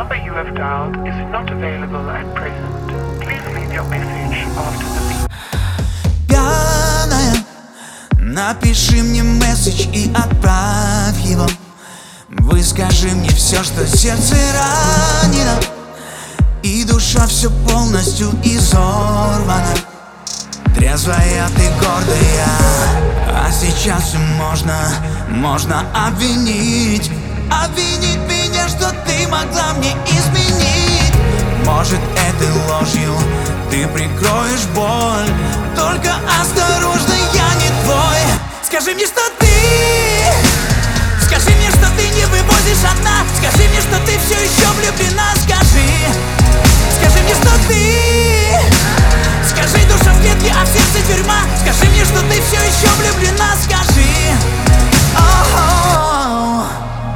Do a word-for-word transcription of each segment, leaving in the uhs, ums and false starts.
number you have dialed is not available at present. Please leave your message after the beep. Пьяная, напиши мне месседж и отправь его. Выскажи мне все, что сердце ранено, и душа все полностью изорвана. Трезвая ты, гордая, а сейчас все можно, можно обвинить. Обвинить меня, что ты могла мне изменить. Может, этой ложью ты прикроешь боль. Только осторожно, я не твой. Скажи мне, что ты, скажи мне, что ты не вывозишь одна. Скажи мне, что ты все еще влюблена. Скажи, скажи мне, что ты, скажи, душа в клетке, а в сердце тюрьма. Скажи мне, что ты все еще влюблена. Скажи, о-о-о.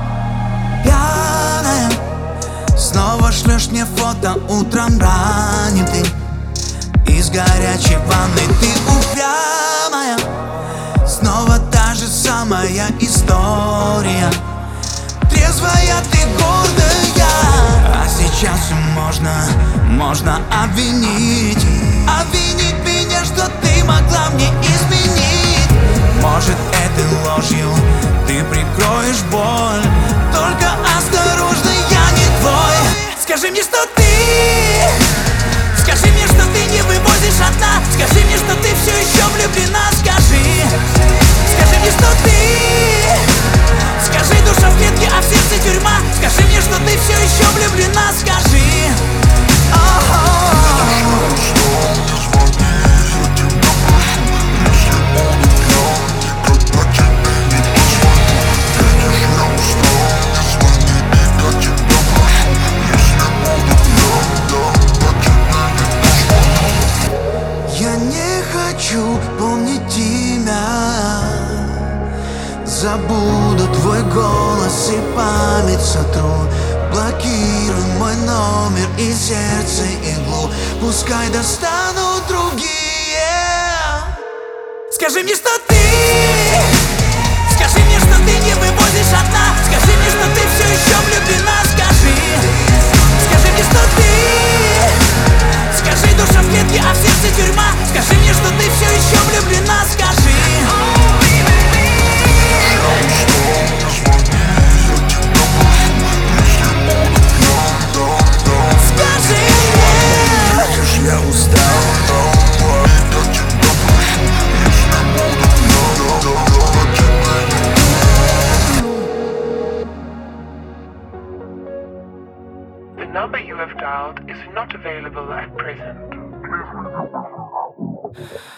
Пьяная, снова шлешь мне фото утром ранним ты. Из горячей ванны ты упрямая. Снова та же самая история. Трезвая ты, гордая, а сейчас все можно, можно обвинить. Обвинить меня, что ты могла мне изменить. Может, этой ложью ты прикроешь боль. Только осторожно, я не твой. Скажи мне, что ты, скажи мне, что ты не вывозишь одна. Скажи мне, что ты все еще влюблена. Скажи, скажи мне, что ты, скажи, душа в клетке, а в сердце тюрьма. Скажи мне, что ты все еще влюблена. Скажи, помнить имя. Забуду твой голос и память сотру. Блокируй мой номер и сердце иглу. Пускай достанут другие. Скажи мне, что ты, скажи мне, что ты не вывозишь одна. Скажи мне, что ты все еще влюблена. Скажи, скажи мне, что ты, скажи, душа в клетке, а в сердце тюрьма. Скажи мне, что ты все еще влюблена. Скажи, скажи, я устал. The number you have dialed is not available at present.